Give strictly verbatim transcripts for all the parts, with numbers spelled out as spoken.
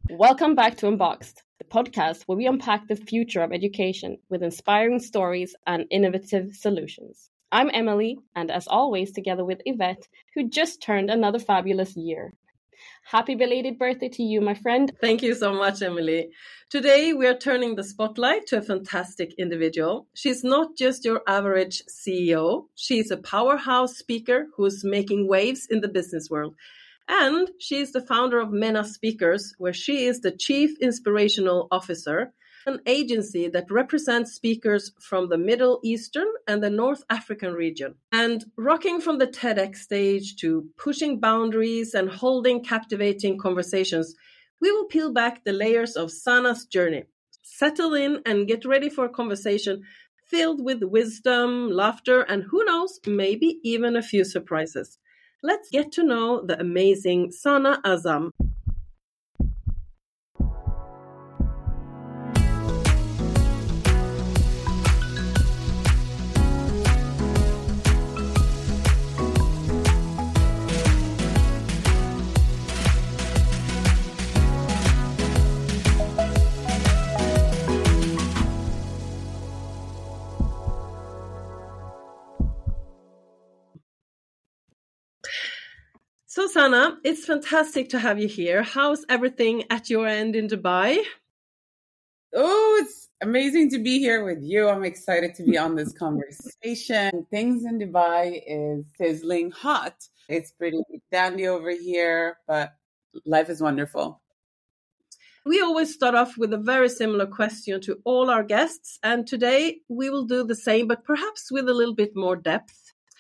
Welcome back to Unboxed, the podcast where we unpack the future of education with inspiring stories and innovative solutions. I'm Emily, and as always, together with Yvette, who just turned another fabulous year. Happy belated birthday to you, my friend. Thank you so much, Emily. Today, we are turning the spotlight to a fantastic individual. She's not just your average C E O. She's a powerhouse speaker who's making waves in the business world. And she is the founder of MENA Speakers, where she is the Chief Inspirational Officer, an agency that represents speakers from the Middle Eastern and the North African region. And rocking from the TEDx stage to pushing boundaries and holding captivating conversations, we will peel back the layers of Sana's journey. Settle in and get ready for a conversation filled with wisdom, laughter, and who knows, maybe even a few surprises. Let's get to know the amazing Sana Azam. So, Sana, it's fantastic to have you here. How's everything at your end in Dubai? Oh, it's amazing to be here with you. I'm excited to be on this conversation. Things in Dubai is sizzling hot. It's pretty dandy over here, but life is wonderful. We always start off with a very similar question to all our guests, and today we will do the same, but perhaps with a little bit more depth.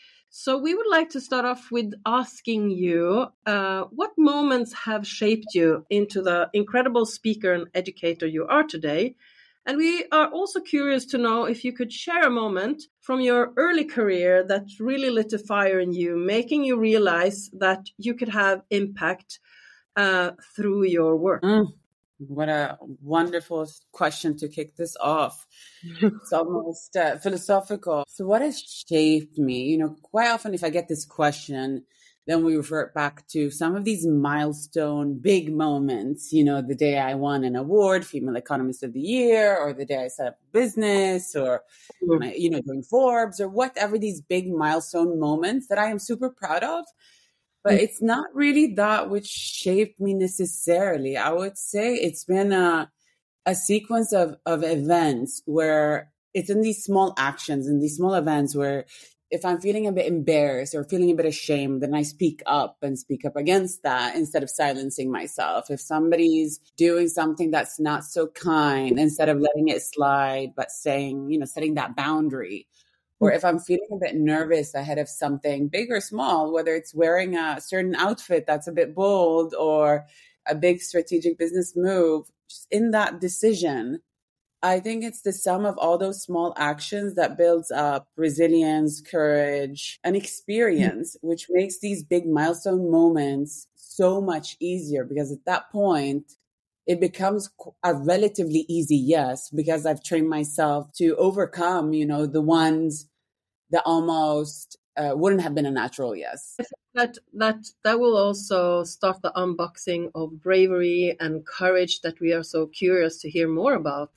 So we would like to start off with asking you, uh, what moments have shaped you into the incredible speaker and educator you are today? And we are also curious to know if you could share a moment from your early career that really lit a fire in you, making you realize that you could have impact uh, through your work. Mm. What a wonderful question to kick this off. It's almost uh, philosophical. So what has shaped me? You know, quite often if I get this question, then we revert back to some of these milestone big moments. You know, the day I won an award, Female Economist of the Year, or the day I set up a business, or, my, you know, doing Forbes, or whatever these big milestone moments that I am super proud of. But it's not really that which shaped me necessarily. I would say it's been a a sequence of, of events where it's in these small actions, in these small events where if I'm feeling a bit embarrassed or feeling a bit ashamed, then I speak up and speak up against that instead of silencing myself. If somebody's doing something that's not so kind, instead of letting it slide, but saying, you know, setting that boundary. Or if I'm feeling a bit nervous ahead of something big or small, whether it's wearing a certain outfit that's a bit bold or a big strategic business move, just in that decision, I think it's the sum of all those small actions that builds up resilience, courage, and experience, which makes these big milestone moments so much easier, because at that point, it becomes a relatively easy yes, because I've trained myself to overcome, you know, the ones that almost uh, wouldn't have been a natural yes. That that that will also start the unboxing of bravery and courage that we are so curious to hear more about.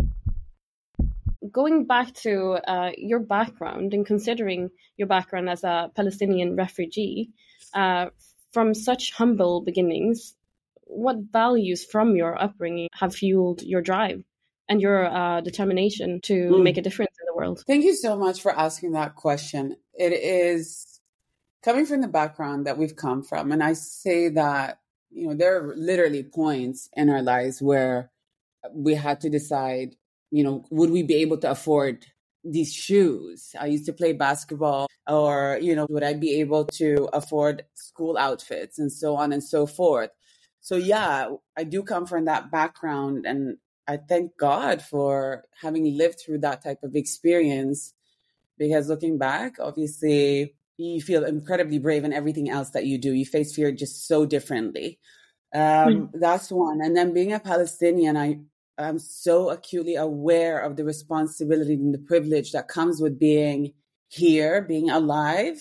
Going back to uh, your background and considering your background as a Palestinian refugee, uh, from such humble beginnings, what values from your upbringing have fueled your drive and your uh, determination to mm. make a difference in the world? Thank you so much for asking that question. It is coming from the background that we've come from. And I say that, you know, there are literally points in our lives where we had to decide, you know, would we be able to afford these shoes? I used to play basketball, or, you know, would I be able to afford school outfits and so on and so forth? So, yeah, I do come from that background, and I thank God for having lived through that type of experience, because looking back, obviously, you feel incredibly brave in everything else that you do. You face fear just so differently. Um, mm. That's one. And then being a Palestinian, I I'm so acutely aware of the responsibility and the privilege that comes with being here, being alive,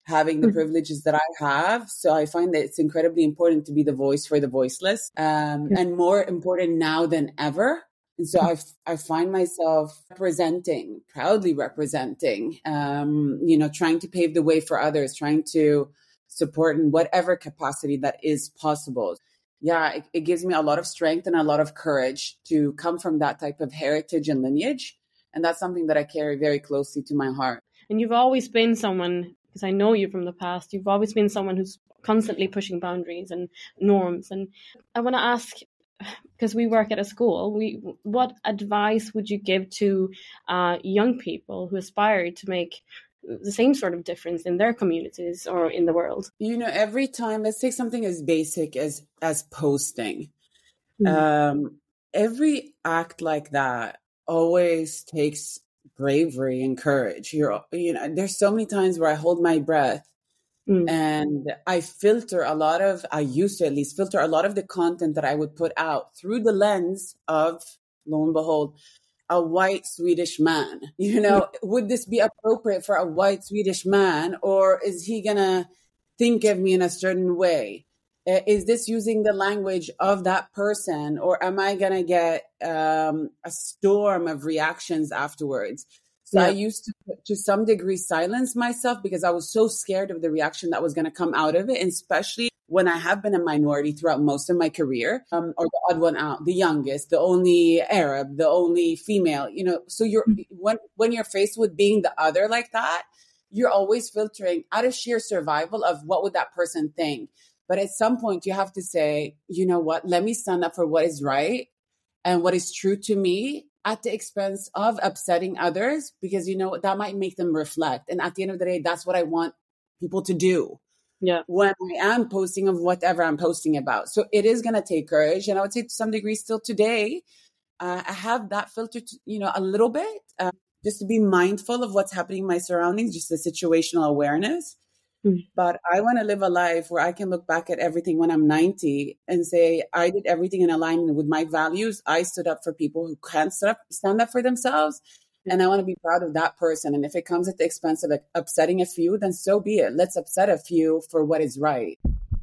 having the privileges that I have. So I find that it's incredibly important to be the voice for the voiceless, um, and more important now than ever. And so I, I find myself representing, proudly representing, um, you know, trying to pave the way for others, trying to support in whatever capacity that is possible. Yeah, it, it gives me a lot of strength and a lot of courage to come from that type of heritage and lineage. And that's something that I carry very closely to my heart. And you've always been someone, because I know you from the past, you've always been someone who's constantly pushing boundaries and norms. And I want to ask, because we work at a school, we what advice would you give to uh, young people who aspire to make the same sort of difference in their communities or in the world? You know, every time, let's take something as basic as as posting. Mm. Um, every act like that always takes bravery and courage. You're, you know, there's so many times where I hold my breath. Mm. And I filter a lot of, I used to at least filter a lot of the content that I would put out through the lens of, lo and behold, a white Swedish man. You know, would this be appropriate for a white Swedish man, or is he going to think of me in a certain way? Is this using the language of that person, or am I going to get um, a storm of reactions afterwards? So yeah. I used to, to some degree, silence myself because I was so scared of the reaction that was going to come out of it, and especially when I have been a minority throughout most of my career, um, or the odd one out, the youngest, the only Arab, the only female, you know, so you're, when, when you're faced with being the other like that, you're always filtering out of sheer survival of what would that person think. But at some point you have to say, you know what, let me stand up for what is right and what is true to me at the expense of upsetting others, because, you know, that might make them reflect. And at the end of the day, that's what I want people to do. Yeah. When I am posting of whatever I'm posting about. So it is going to take courage. And I would say to some degree still today, uh, I have that filter, to, you know, a little bit, uh, just to be mindful of what's happening in my surroundings, just the situational awareness. Mm. But I want to live a life where I can look back at everything when I'm ninety and say, I did everything in alignment with my values. I stood up for people who can't stand up, stand up for themselves. And I want to be proud of that person. And if it comes at the expense of like, upsetting a few, then so be it. Let's upset a few for what is right.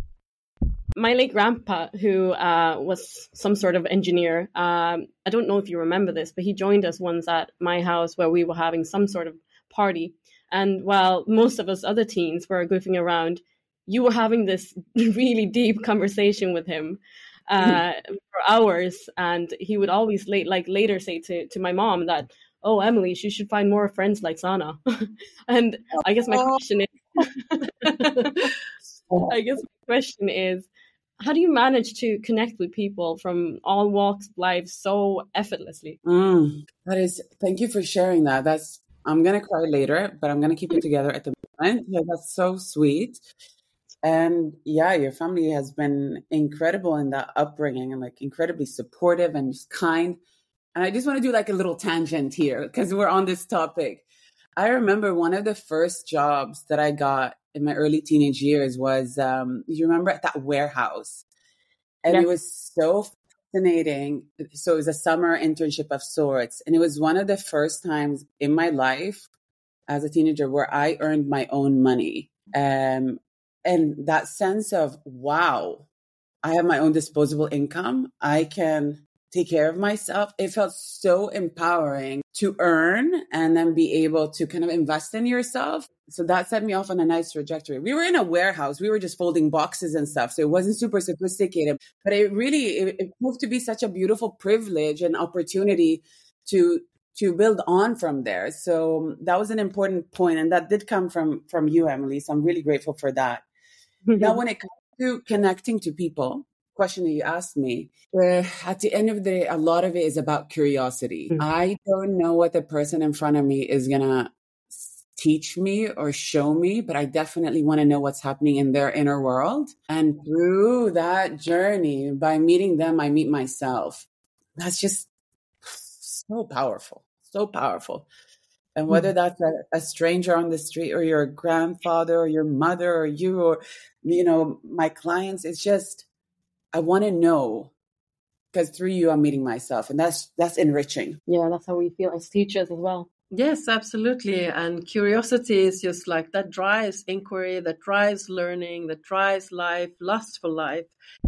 My late grandpa, who uh, was some sort of engineer, um, I don't know if you remember this, but he joined us once at my house where we were having some sort of party. And while most of us other teens were goofing around, you were having this really deep conversation with him uh, for hours. And he would always late, like later say to, to my mom that, oh, Emily, she should find more friends like Sana. And I guess my question is, I guess my question is, how do you manage to connect with people from all walks of life so effortlessly? Mm, that is, thank you for sharing that. That's, I'm going to cry later, but I'm going to keep it together at the moment. Yeah, that's so sweet. And yeah, your family has been incredible in that upbringing and like incredibly supportive and just kind. And I just want to do like a little tangent here because we're on this topic. I remember one of the first jobs that I got in my early teenage years was, um, you remember at that warehouse. And yeah. It was so fascinating. So it was a summer internship of sorts. And it was one of the first times in my life as a teenager where I earned my own money. Um, and that sense of, wow, I have my own disposable income. I can take care of myself. It felt so empowering to earn and then be able to kind of invest in yourself. So that set me off on a nice trajectory. We were in a warehouse. We were just folding boxes and stuff. So it wasn't super sophisticated, but it really, it, it proved to be such a beautiful privilege and opportunity to, to build on from there. So that was an important point. And that did come from, from you, Emily. So I'm really grateful for that. Mm-hmm. Now, when it comes to connecting to people, question that you asked me, where at the end of the day, a lot of it is about curiosity. Mm-hmm. I don't know what the person in front of me is going to teach me or show me, but I definitely want to know what's happening in their inner world. And through that journey, by meeting them, I meet myself. That's just so powerful, so powerful. And whether that's a, a stranger on the street or your grandfather or your mother or you or, you know, my clients, it's just, I want to know because through you, I'm meeting myself, and that's that's enriching. Yeah, that's how we feel as teachers as well. Yes, absolutely. And curiosity is just like that drives inquiry, that drives learning, that drives life, lust for life.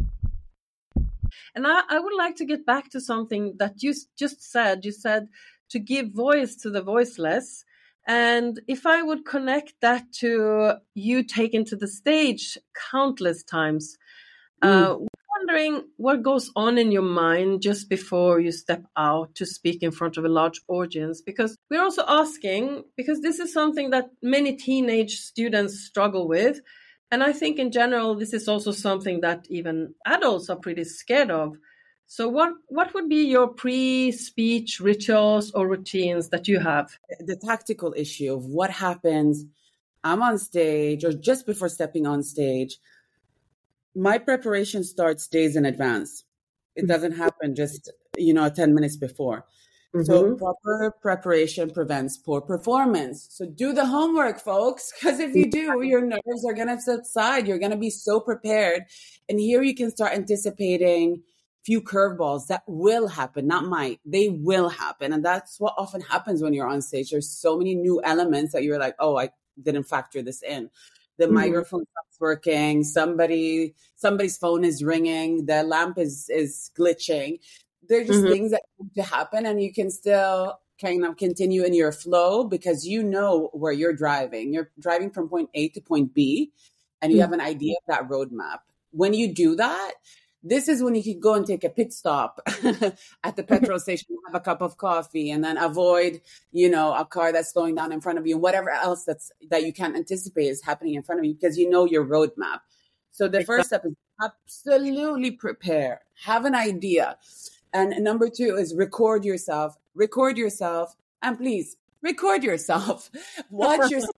And I, I would like to get back to something that you s- just said. You said to give voice to the voiceless. And if I would connect that to you taken to the stage countless times, uh, Mm. wondering what goes on in your mind just before you step out to speak in front of a large audience, because we're also asking, because this is something that many teenage students struggle with, and I think in general this is also something that even adults are pretty scared of. So what what would be your pre-speech rituals or routines that you have? The tactical issue of what happens, I'm on stage or just before stepping on stage, my preparation starts days in advance. It doesn't happen just, you know, ten minutes before. So Mm-hmm. proper preparation prevents poor performance. So do the homework, folks, because if you do, your nerves are going to subside. You're going to be so prepared. And here you can start anticipating few curveballs that will happen, not might. They will happen. And that's what often happens when you're on stage. There's so many new elements that you're like, oh, I didn't factor this in. The Mm-hmm. microphone stops working. Somebody, somebody's phone is ringing. The lamp is, is glitching. They're just Mm-hmm. things that need to happen, and you can still kind of continue in your flow because you know where you're driving. You're driving from point A to point B, and you have an idea of that roadmap. When you do that, this is when you can go and take a pit stop at the petrol station, have a cup of coffee, and then avoid, you know, a car that's slowing down in front of you, whatever else that's that you can't anticipate is happening in front of you because you know your roadmap. So the first step is absolutely prepare, have an idea. And number two is record yourself, record yourself, and please record yourself. Watch yourself,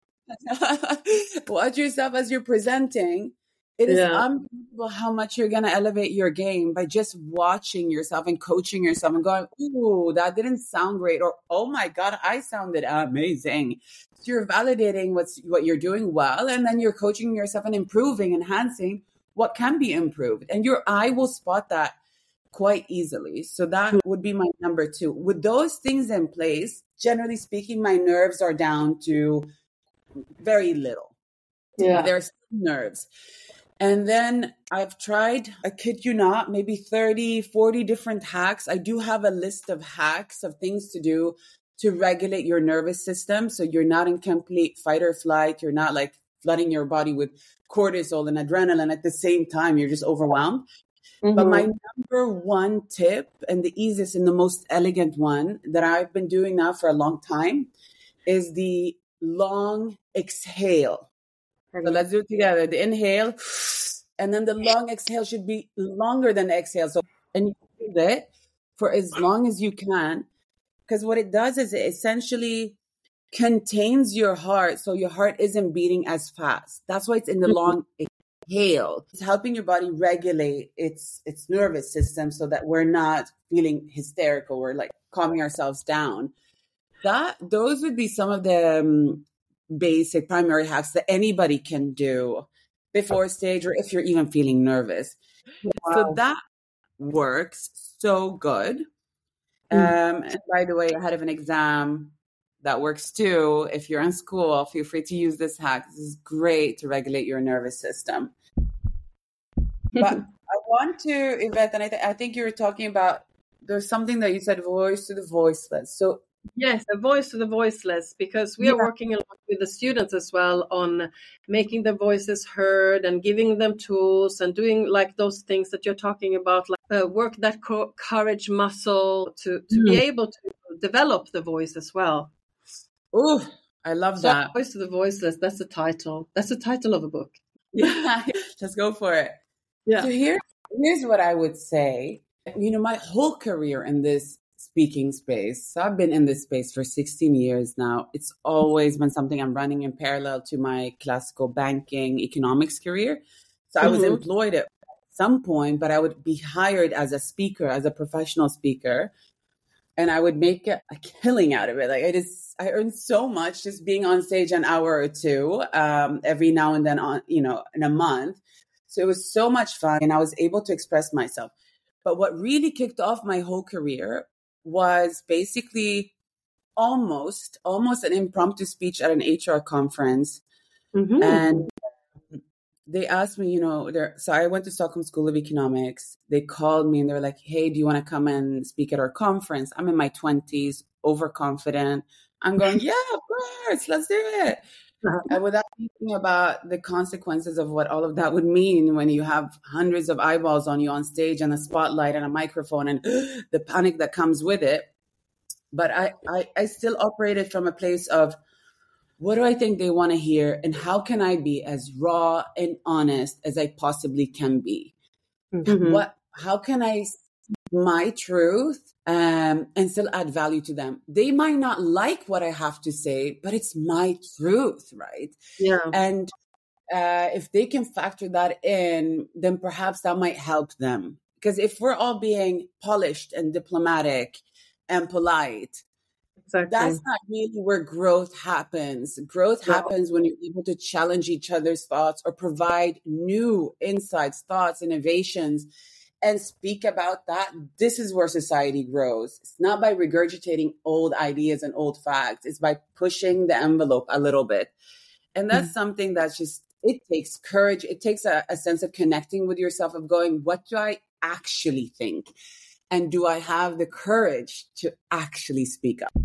watch yourself as you're presenting. It is Yeah. unbelievable how much you're going to elevate your game by just watching yourself and coaching yourself and going, ooh, that didn't sound great. Or, oh my God, I sounded amazing. So you're validating what's, what you're doing well. And then you're coaching yourself and improving, enhancing what can be improved. And your eye will spot that quite easily. So that would be my number two. With those things in place, generally speaking, my nerves are down to very little. Yeah. There's nerves. And then I've tried, I kid you not, maybe thirty, forty different hacks. I do have a list of hacks of things to do to regulate your nervous system. So you're not in complete fight or flight. You're not like flooding your body with cortisol and adrenaline at the same time. You're just overwhelmed. Mm-hmm. But my number one tip and the easiest and the most elegant one that I've been doing now for a long time is the long exhale. So let's do it together. The inhale, and then the long exhale should be longer than the exhale. So, and you do that for as long as you can, because what it does is it essentially contains your heart, so your heart isn't beating as fast. That's why it's in the long exhale. It's helping your body regulate its its nervous system so that we're not feeling hysterical. We're like calming ourselves down. That those would be some of the um, basic primary hacks that anybody can do before stage or if you're even feeling nervous. Wow. So that works so good. Mm. Um, and by the way, ahead of an exam, that works too. If you're in school, feel free to use this hack. This is great to regulate your nervous system. But I want to, Yvette, and I, th- I think you were talking about, there's something that you said, voice to the voiceless. So yes, a voice to the voiceless, because we yeah. are working a lot with the students as well on making their voices heard and giving them tools and doing like those things that you're talking about, like uh, work that co- courage muscle to, to Mm. be able to develop the voice as well. Oh, I love So, that. Voice to the Voiceless, that's the title. That's the title of a book. Yeah, let's go for it. Yeah. So here, here's what I would say. You know, my whole career in this speaking space, so I've been in this space for sixteen years now. It's always been something I'm running in parallel to my classical banking economics career. So I was Mhm. employed at some point, but I would be hired as a speaker, as a professional speaker. And I would make a, a killing out of it. Like I just, I earned so much just being on stage an hour or two, um, every now and then on, you know, in a month. So it was so much fun and I was able to express myself. But what really kicked off my whole career was basically almost, almost an impromptu speech at an H R conference. Mm-hmm. And they asked me, you know, they're, so I went to Stockholm School of Economics. They called me and they were like, hey, do you want to come and speak at our conference? I'm in my twenties, overconfident. I'm going, yeah, of course, let's do it. And without thinking about the consequences of what all of that would mean when you have hundreds of eyeballs on you on stage and a spotlight and a microphone and the panic that comes with it. But I, I, I still operated from a place of, what do I think they want to hear? And how can I be as raw and honest as I possibly can be? Mm-hmm. What, how can I speak my truth um, and still add value to them? They might not like what I have to say, but it's my truth, right? Yeah. And uh, if they can factor that in, then perhaps that might help them. Because if we're all being polished and diplomatic and polite, exactly. That's not really where growth happens. Growth No. happens when you're able to challenge each other's thoughts or provide new insights, thoughts, innovations, and speak about that. This is where society grows. It's not by regurgitating old ideas and old facts. It's by pushing the envelope a little bit. And that's mm-hmm. something that's just, it takes courage. It takes a, a sense of connecting with yourself, of going, what do I actually think? And do I have the courage to actually speak up?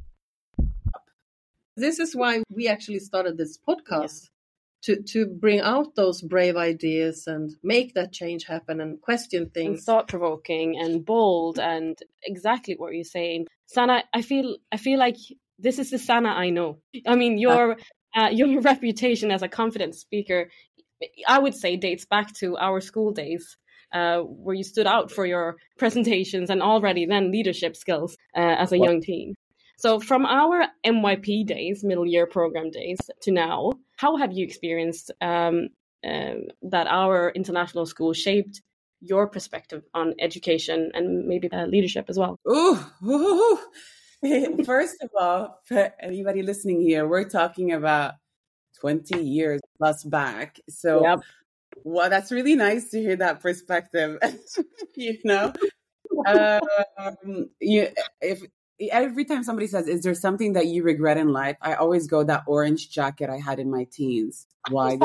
This is why we actually started this podcast, yeah. to, to bring out those brave ideas and make that change happen and question things. And thought-provoking and bold and exactly what you're saying. Sanna, I feel I feel like this is the Sanna I know. I mean, your uh, your reputation as a confident speaker, I would say, dates back to our school days. Uh, where you stood out for your presentations and already then leadership skills uh, as a young teen. So from our M Y P days, middle year program days, to now, how have you experienced um, uh, that our international school shaped your perspective on education and maybe uh, leadership as well? Ooh, ooh, ooh. First of all, for anybody listening here, we're talking about twenty years plus back. So yep. Well, that's really nice to hear that perspective. you know, um, you, if every time somebody says, "Is there something that you regret in life?" I always go, that orange jacket I had in my teens. Why?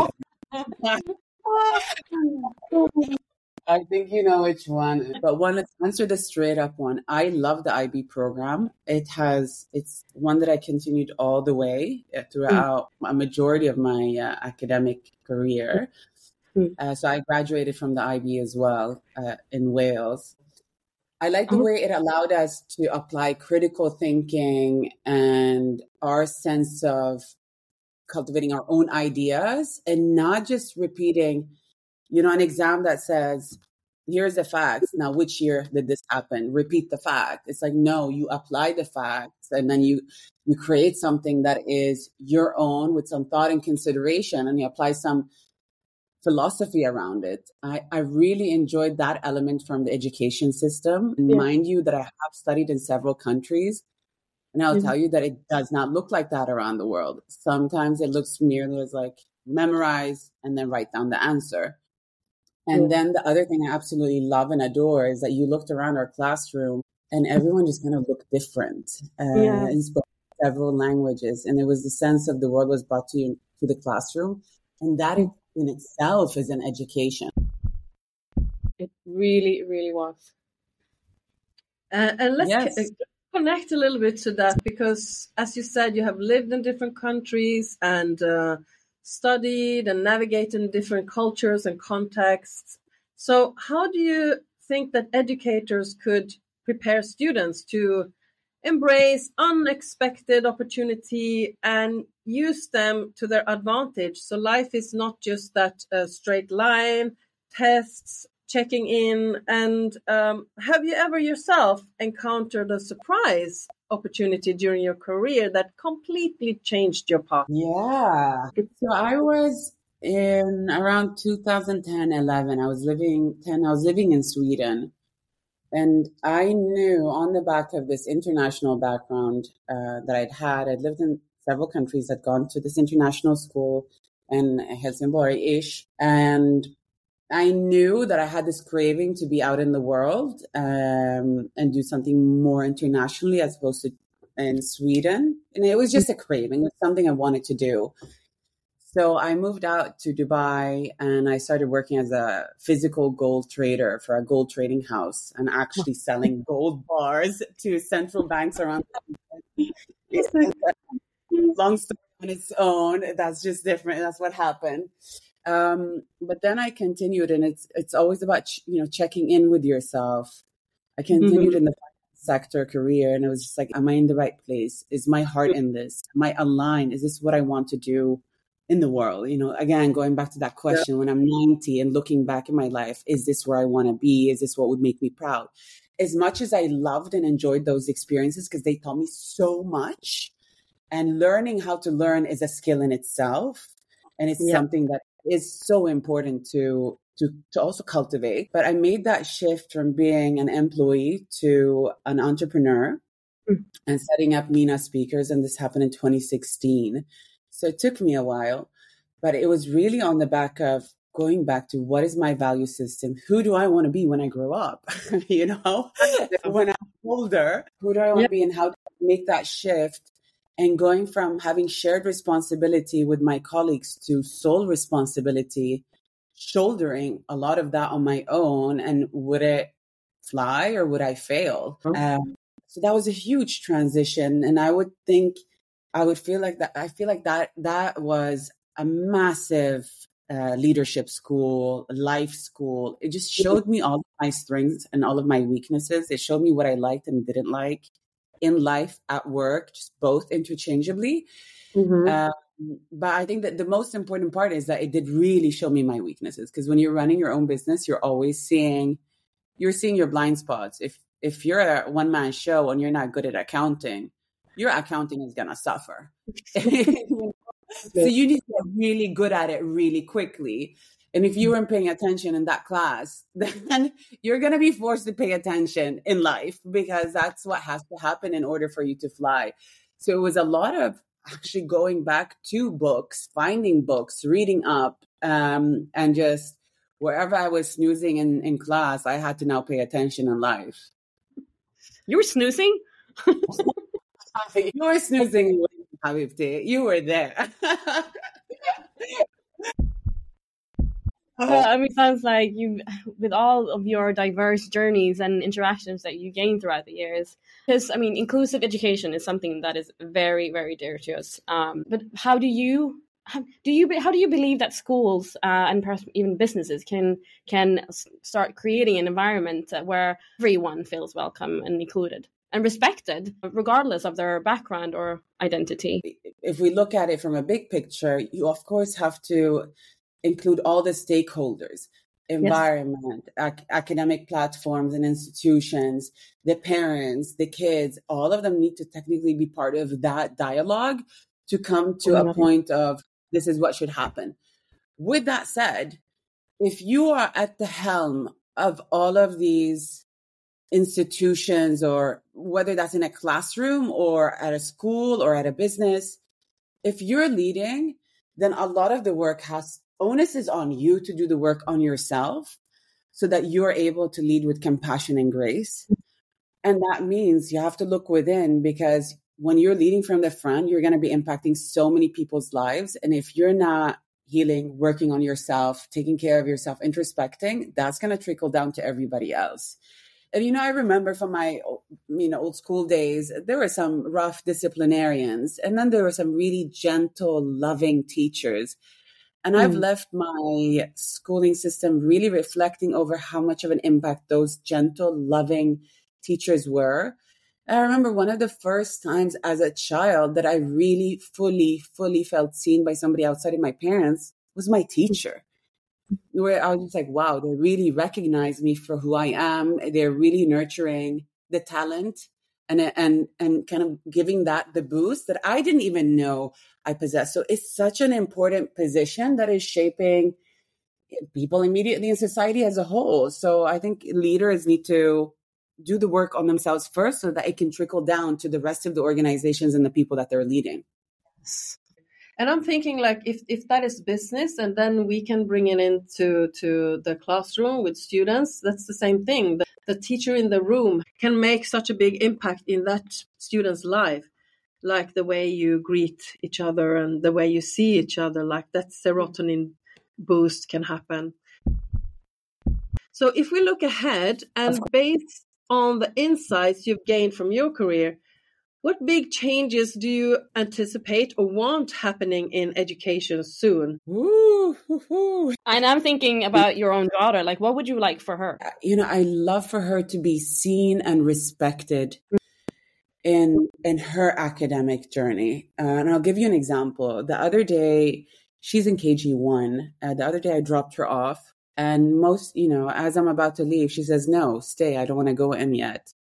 I think you know which one. But one, let's answer the straight up one. I love the I B program. It has, it's one that I continued all the way throughout mm. a majority of my uh, academic career. Uh, so I graduated from the I B as well uh, in Wales. I like the way it allowed us to apply critical thinking and our sense of cultivating our own ideas and not just repeating, you know, an exam that says, here's the facts. Now, which year did this happen? Repeat the fact. It's like, no, you apply the facts and then you, you create something that is your own with some thought and consideration, and you apply some philosophy around it. I, I really enjoyed that element from the education system. Yeah. Mind you that I have studied in several countries, and I'll mm-hmm. tell you that it does not look like that around the world. Sometimes it looks merely as like memorize and then write down the answer. And yeah. then the other thing I absolutely love and adore is that you looked around our classroom and everyone just kind of looked different uh, yeah. and spoke several languages. And it was the sense of the world was brought to you to the classroom. And that is in itself is an education. It really, really was. Uh, and let's yes. c- connect a little bit to that, because as you said, you have lived in different countries and uh, studied and navigated in different cultures and contexts. So how do you think that educators could prepare students to embrace unexpected opportunity and use them to their advantage? So life is not just that uh, straight line, tests, checking in. And um, have you ever yourself encountered a surprise opportunity during your career that completely changed your path? Yeah. So I was in around two thousand ten, eleven. I was living ten. I was living in Sweden. And I knew on the back of this international background uh, that I'd had, I'd lived in several countries, I'd gone to this international school in Helsingborg-ish. And I knew that I had this craving to be out in the world um, and do something more internationally as opposed to in Sweden. And it was just a craving. It was something I wanted to do. So I moved out to Dubai and I started working as a physical gold trader for a gold trading house and actually selling gold bars to central banks around the country. Long story on its own. That's just different. That's what happened. Um, but then I continued, and it's it's always about ch- you know checking in with yourself. I continued mm-hmm. in the sector career, and it was just like, am I in the right place? Is my heart in this? Am I aligned? Is this what I want to do in the world? You know, again, going back to that question, yeah. when I'm ninety and looking back in my life, is this where I want to be? Is this what would make me proud? As much as I loved and enjoyed those experiences because they taught me so much, and learning how to learn is a skill in itself. And it's yeah. something that is so important to, to, to also cultivate. But I made that shift from being an employee to an entrepreneur mm. and setting up Mina Speakers. And this happened in twenty sixteen. So it took me a while, but it was really on the back of going back to what is my value system? Who do I want to be when I grow up? you know, when I'm older, who do I want yeah. to be, and how to make that shift? And going from having shared responsibility with my colleagues to sole responsibility, shouldering a lot of that on my own. And would it fly or would I fail? Oh. Um, so that was a huge transition. And I would think, I would feel like that. I feel like that, that was a massive uh, leadership school, life school. It just showed me all of my strengths and all of my weaknesses. It showed me what I liked and didn't like in life, at work, just both interchangeably. Mm-hmm. Um, but I think that the most important part is that it did really show me my weaknesses. Because when you're running your own business, you're always seeing, you're seeing your blind spots. If if you're a one-man show and you're not good at accounting, your accounting is going to suffer. So you need to get really good at it really quickly. And if you weren't paying attention in that class, then you're going to be forced to pay attention in life, because that's what has to happen in order for you to fly. So it was a lot of actually going back to books, finding books, reading up, um, and just wherever I was snoozing in, in class, I had to now pay attention in life. You were snoozing? You were snoozing, Habibti. You were there. Uh, I mean, it sounds like you, with all of your diverse journeys and interactions that you gained throughout the years, because I mean, inclusive education is something that is very, very dear to us. Um, but how do you, how do you, how do you believe that schools uh, and perhaps even businesses can can start creating an environment where everyone feels welcome and included and respected, regardless of their background or identity? If we look at it from a big picture, you of course have to include all the stakeholders, environment, yes. ac- academic platforms and institutions, the parents, the kids, all of them need to technically be part of that dialogue to come to oh, a point of this is what should happen. With that said, if you are at the helm of all of these institutions, or whether that's in a classroom or at a school or at a business, if you're leading, then a lot of the work has onus is on you to do the work on yourself so that you're able to lead with compassion and grace. And that means you have to look within, because when you're leading from the front, you're going to be impacting so many people's lives. And if you're not healing, working on yourself, taking care of yourself, introspecting, that's going to trickle down to everybody else. And, you know, I remember from my, you know, old school days, there were some rough disciplinarians, and then there were some really gentle, loving teachers. And I've mm. left my schooling system really reflecting over how much of an impact those gentle, loving teachers were. And I remember one of the first times as a child that I really fully, fully felt seen by somebody outside of my parents was my teacher, where I was just like, wow, they really recognize me for who I am. They're really nurturing the talent and and and kind of giving that the boost that I didn't even know I possess. So it's such an important position that is shaping people immediately in society as a whole. So I think leaders need to do the work on themselves first so that it can trickle down to the rest of the organizations and the people that they're leading. And I'm thinking, like, if, if that is business, and then we can bring it into to the classroom with students, that's the same thing. The, a teacher in the room can make such a big impact in that student's life, like the way you greet each other and the way you see each other, like that serotonin boost can happen. So if we look ahead and based on the insights you've gained from your career, what big changes do you anticipate or want happening in education soon? Ooh, ooh, ooh. And I'm thinking about your own daughter. Like, what would you like for her? You know, I love for her to be seen and respected in in her academic journey. Uh, and I'll give you an example. The other day, she's in K G one. Uh, the other day, I dropped her off. And most, you know, as I'm about to leave, she says, no, stay. I don't want to go in yet.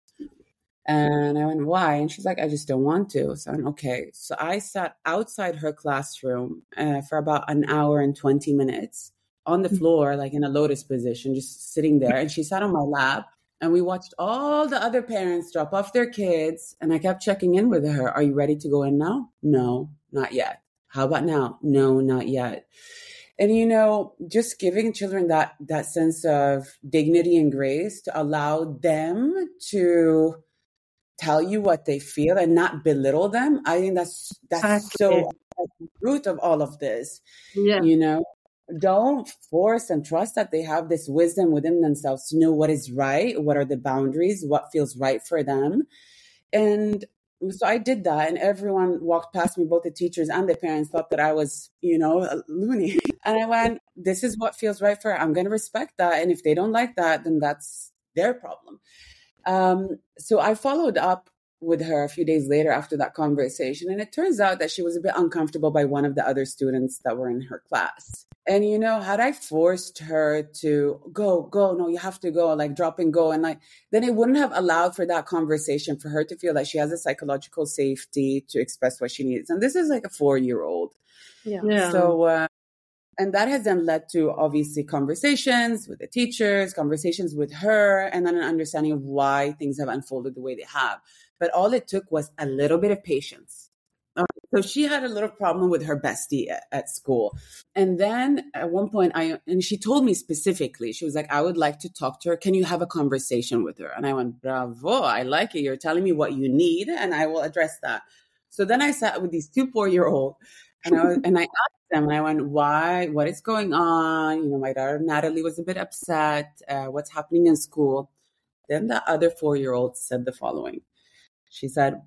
And I went, why? And she's like, I just don't want to. So I'm okay. So I sat outside her classroom uh, for about an hour and twenty minutes on the floor, like in a lotus position, just sitting there. And she sat on my lap and we watched all the other parents drop off their kids. And I kept checking in with her. Are you ready to go in now? No, not yet. How about now? No, not yet. And, you know, just giving children that that sense of dignity and grace to allow them to tell you what they feel and not belittle them. I think that's that's exactly. so at the root of all of this. Yeah. You know, don't force and trust that they have this wisdom within themselves to know what is right, what are the boundaries, what feels right for them. And so I did that, and everyone walked past me, both the teachers and the parents thought that I was, you know, a loony. And I went, this is what feels right for her. I'm going to respect that. And if they don't like that, then that's their problem. Um, so I followed up with her a few days later after that conversation. And it turns out that she was a bit uncomfortable by one of the other students that were in her class. And, you know, had I forced her to go, go, no, you have to go, like drop and go. And like, then it wouldn't have allowed for that conversation for her to feel that she has a psychological safety to express what she needs. And this is like a four-year-old. Yeah. yeah. So, uh, and that has then led to obviously conversations with the teachers, conversations with her, and then an understanding of why things have unfolded the way they have. But all it took was a little bit of patience. Um, so she had a little problem with her bestie at, at school. And then at one point, I and she told me specifically, she was like, I would like to talk to her. Can you have a conversation with her? And I went, bravo, I like it. You're telling me what you need, and I will address that. So then I sat with these two four-year-olds, and I was, and I asked them, and I went, why, what is going on? You know, my daughter Natalie was a bit upset. Uh, what's happening in school? Then the other four-year-old said the following. She said,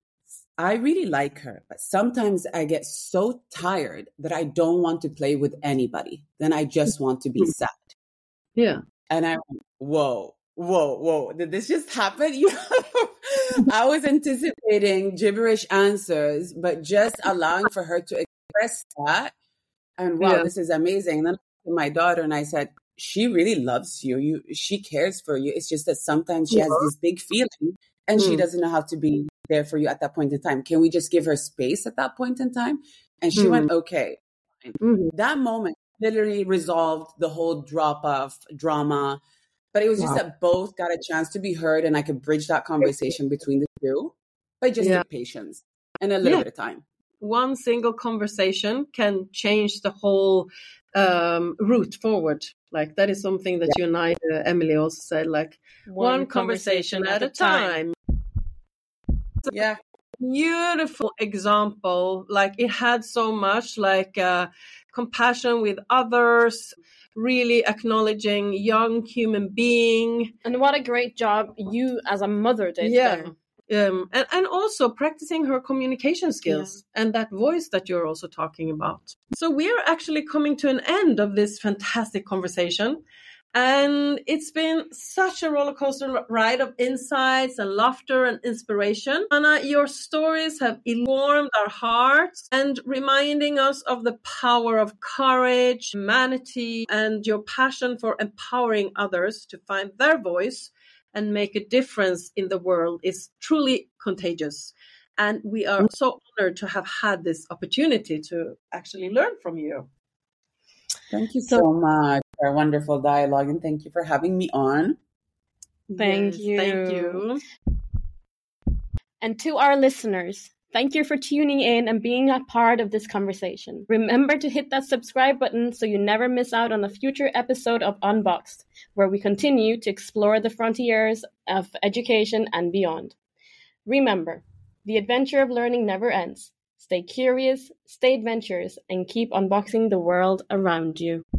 I really like her, but sometimes I get so tired that I don't want to play with anybody. Then I just want to be sad. Yeah. And I went, whoa, whoa, whoa. Did this just happen? You know, I was anticipating gibberish answers, but just allowing for her to express that. And wow, yeah. This is amazing. And then I looked at my daughter and I said, she really loves you. You, she cares for you. It's just that sometimes she yeah. has this big feeling and mm. she doesn't know how to be there for you at that point in time. Can we just give her space at that point in time? And she mm. went, okay. Mm. That moment literally resolved the whole drop off drama. But it was just wow. that both got a chance to be heard, and I could bridge that conversation between the two by just yeah. patience and a little yeah. bit of time. One single conversation can change the whole um, route forward. Like that is something that yeah. you and I, uh, Emily, also said, like one, one conversation, conversation at a time. time. So yeah. Beautiful example. Like it had so much like uh, compassion with others, really acknowledging young human being. And what a great job you as a mother did. Yeah. Um, and, and also practicing her communication skills yeah. and that voice that you're also talking about. So we're actually coming to an end of this fantastic conversation. And it's been such a roller coaster ride of insights and laughter and inspiration. Anna, your stories have warmed our hearts and reminding us of the power of courage, humanity, and your passion for empowering others to find their voice and make a difference in the world is truly contagious. And we are so honored to have had this opportunity to actually learn from you. Thank you so, so much for a wonderful dialogue, and thank you for having me on. Thank yes, you. Thank you. And to our listeners, Thank you for tuning in and being a part of this conversation. Remember to hit that subscribe button so you never miss out on a future episode of Unboxed, where we continue to explore the frontiers of education and beyond. Remember, the adventure of learning never ends. Stay curious, stay adventurous, and keep unboxing the world around you.